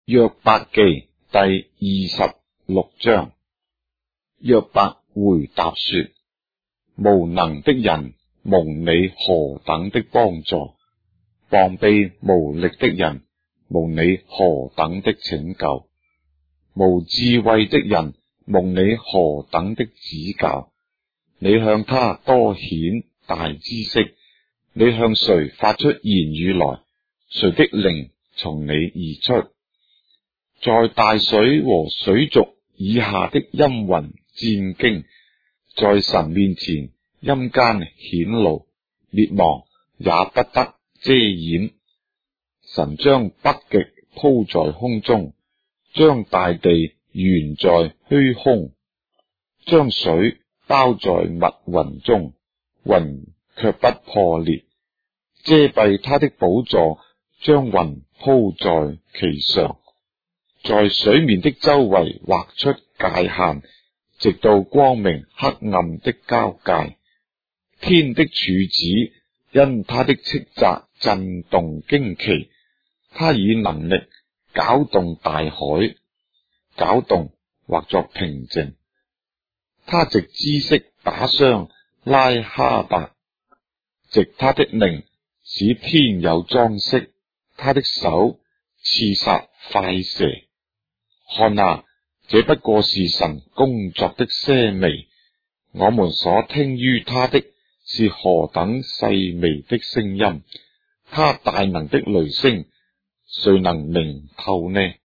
約伯記第26章。約伯回答說：無能的人蒙你何等的幫助，膀臂無力的人蒙你何等的拯救，無智慧的人蒙你何等的指教。你向他多顯大知識，你向誰發出言語來，誰的靈從你而出？在大水和水族以下的陰雲戰驚，在神面前陰間顯露，滅亡也不得遮掩。神將北極鋪在空中，將大地懸在虛空，將水包在密雲中，雲卻不破裂，遮蔽他的寶座，將雲鋪在其上，在水面的周圍劃出界限，直到光明黑暗的交界。天的柱子因他的斥責震動驚奇，他以能力攪動大海，攪動或作平靜。他藉知識打傷拉哈伯，藉他的靈使天有裝飾，他的手刺殺快蛇。看啊，這不過是神工作的些微，我們所聽於他的是何等細微的聲音，他大能的雷聲，誰能明透呢？